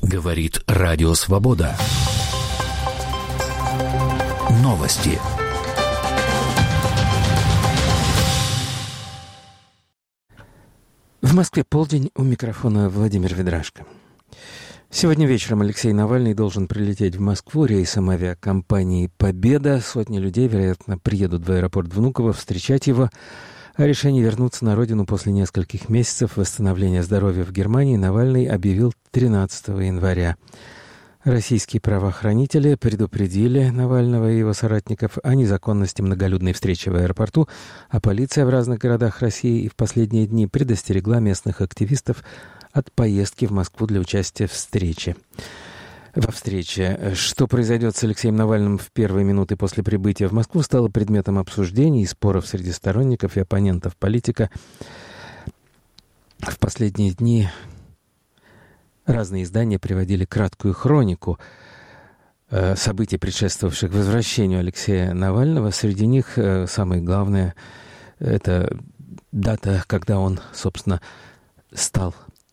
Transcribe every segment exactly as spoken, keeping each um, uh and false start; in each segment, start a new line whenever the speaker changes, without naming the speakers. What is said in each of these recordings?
Говорит Радио Свобода. Новости.
В Москве полдень, у микрофона Владимир Ведрашко. Сегодня вечером Алексей Навальный должен прилететь в Москву рейсом авиакомпании «Победа». Сотни людей, вероятно, приедут в аэропорт Внуково встречать его. О решении вернуться на родину после нескольких месяцев восстановления здоровья в Германии Навальный объявил тринадцатого января. Российские правоохранители предупредили Навального и его соратников о незаконности многолюдной встречи в аэропорту, а полиция в разных городах России и в последние дни предостерегла местных активистов от поездки в Москву для участия в встрече. Во встрече. Что произойдет с Алексеем Навальным в первые минуты после прибытия в Москву, стало предметом обсуждений и споров среди сторонников и оппонентов политика. В последние дни разные издания приводили краткую хронику э, событий, предшествовавших возвращению Алексея Навального. Среди них э, самое главное — это дата, когда он, собственно, стал...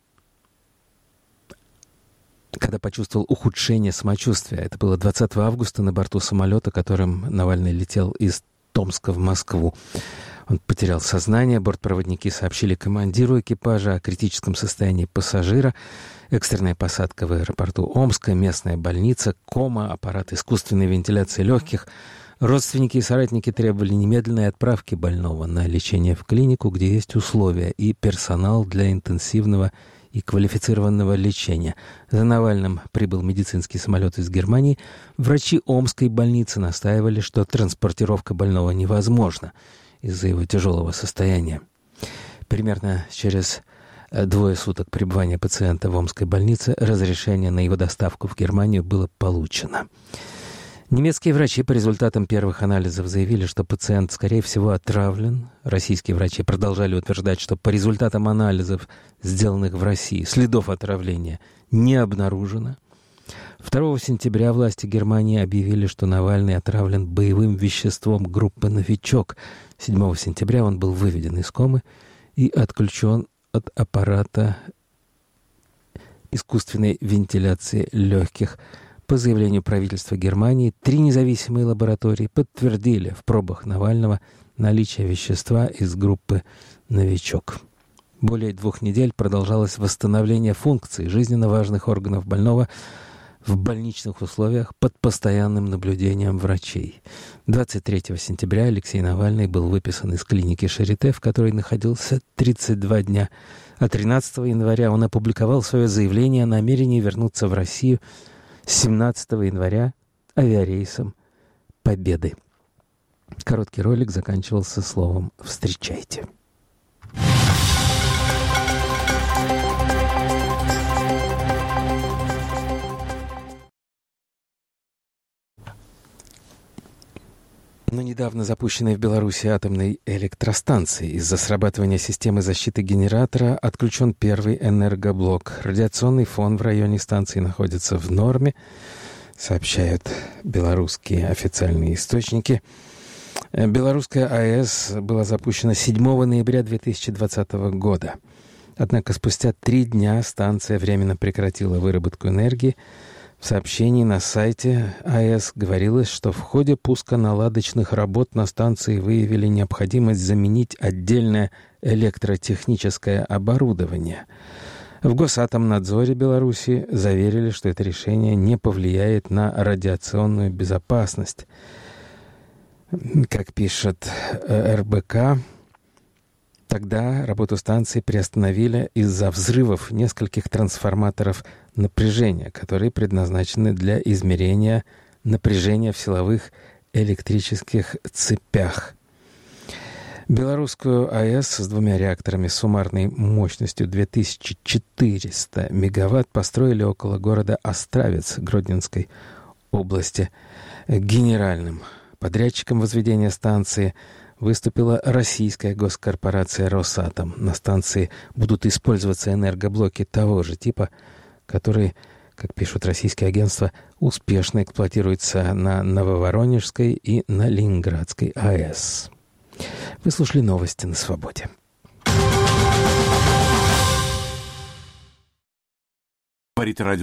когда почувствовал ухудшение самочувствия. Это было двадцатого августа на борту самолета, которым Навальный летел из Томска в Москву. Он потерял сознание. Бортпроводники сообщили командиру экипажа о критическом состоянии пассажира. Экстренная посадка в аэропорту Омска, местная больница, кома, аппарат искусственной вентиляции легких. Родственники и соратники требовали немедленной отправки больного на лечение в клинику, где есть условия и персонал для интенсивного и квалифицированного лечения. За Навальным прибыл медицинский самолет из Германии. Врачи Омской больницы настаивали, что транспортировка больного невозможна из-за его тяжелого состояния. Примерно через двое суток пребывания пациента в Омской больнице разрешение на его доставку в Германию было получено. Немецкие врачи по результатам первых анализов заявили, что пациент, скорее всего, отравлен. Российские врачи продолжали утверждать, что по результатам анализов, сделанных в России, следов отравления не обнаружено. второго сентября власти Германии объявили, что Навальный отравлен боевым веществом группы «Новичок». седьмого сентября он был выведен из комы и отключен от аппарата искусственной вентиляции легких. По заявлению правительства Германии, три независимые лаборатории подтвердили в пробах Навального наличие вещества из группы «Новичок». Более двух недель продолжалось восстановление функций жизненно важных органов больного в больничных условиях под постоянным наблюдением врачей. двадцать третьего сентября Алексей Навальный был выписан из клиники Шарите, в которой находился тридцать два дня. А тринадцатого января он опубликовал свое заявление о намерении вернуться в Россию семнадцатого января авиарейсом «Победы». Короткий ролик заканчивался словом «Встречайте». На недавно запущенной в Беларуси атомной электростанции из-за срабатывания системы защиты генератора отключен первый энергоблок. Радиационный фон в районе станции находится в норме, сообщают белорусские официальные источники. Белорусская АЭС была запущена седьмого ноября две тысячи двадцатого года. Однако спустя три дня станция временно прекратила выработку энергии. В сообщении на сайте АЭС говорилось, что в ходе пуска наладочных работ на станции выявили необходимость заменить отдельное электротехническое оборудование. В Госатомнадзоре Беларуси заверили, что это решение не повлияет на радиационную безопасность. Как пишет эр бэ ка, тогда работу станции приостановили из-за взрывов нескольких трансформаторов напряжения, которые предназначены для измерения напряжения в силовых электрических цепях. Белорусскую АЭС с двумя реакторами с суммарной мощностью две тысячи четыреста мегаватт построили около города Островец Гродненской области. Генеральным подрядчиком возведения станции выступила российская госкорпорация «Росатом». На станции будут использоваться энергоблоки того же типа, которые, как пишут российские агентства, успешно эксплуатируются на Нововоронежской и на Ленинградской АЭС. Вы слушали новости на Свободе.
Говорит радио